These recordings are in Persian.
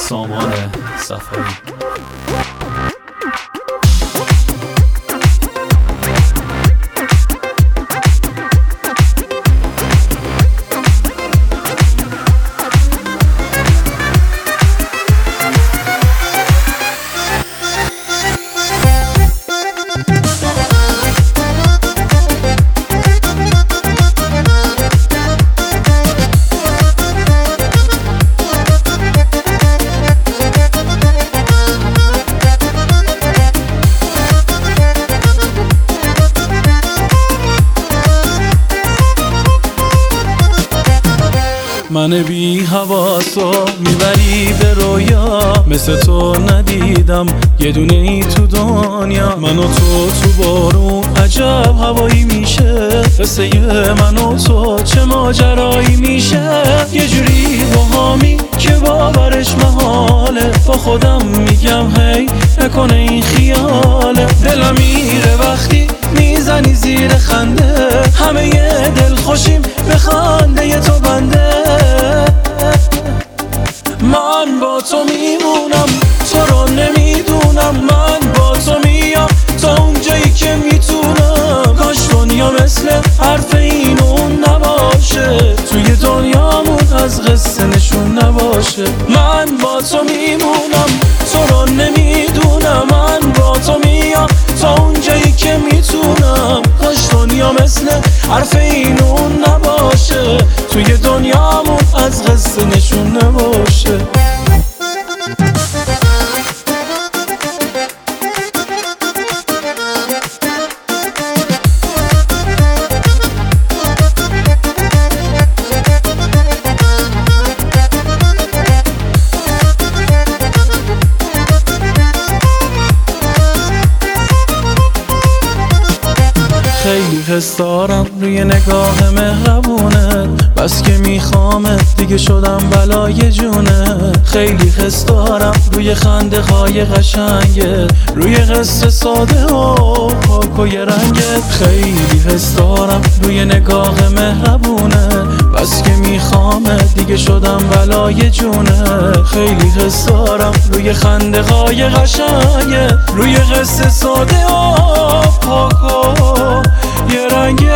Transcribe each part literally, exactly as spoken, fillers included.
سامان صفایی. من بی حواسو میبری به رویا، مثل تو ندیدم یه دونه ای تو دنیا. من و تو تو بارون عجب هوایی میشه، قصه من و تو چه ماجرایی میشه. یه جوری باهامی که باورش محاله، با خودم میگم هی نکنه این خیاله. دلم میره وقتی میزنی زیر خنده، همه یه دل خوشیم به خنده تو بنده. من با تو میمونم تو رو نمیدونم، من با تو میام تا اونجایی که میتونم. کاش دنیا مثل حرف این اون نباشه، توی دنیامون از قصه نشون نباشه. من با تو میمونم تو رو نمیدونم، من با تو میام تا اونجایی که میتونم. کاش دنیا مثل حرف این اون نباشه، توی دنیامون از قصه نشون نباشه. خیلی حس دارم روی نگاه مهربونت، بس که میخوامت دیگه شدم بلای جونت. خیلی حس دارم روی خنده های قشنگت، روی قصه ساده و پاک و یه رنگت. خیلی حس دارم روی نگاه مهربونت، بس که میخوامت دیگه شدم بلای جونت. خیلی حس دارم روی خنده های قشنگت، روی قصه ساده و پاک و یه رنگه.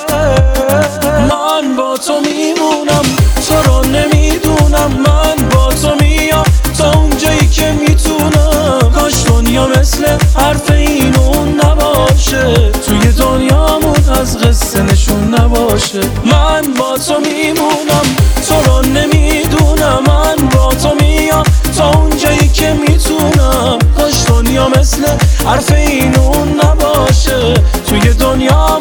من با تو میمونم تو رو نمیدونم، من با تو میام تا اونجایی که میتونم. کاش دنیا مثل حرف این اون نباشه، توی دنیامون از قصه نشون نباشه. من با تو میمونم تو رو نمیدونم، من با تو میام تا اونجایی که میتونم. کاش دنیا مثل حرف این اون نباشه، توی دنیا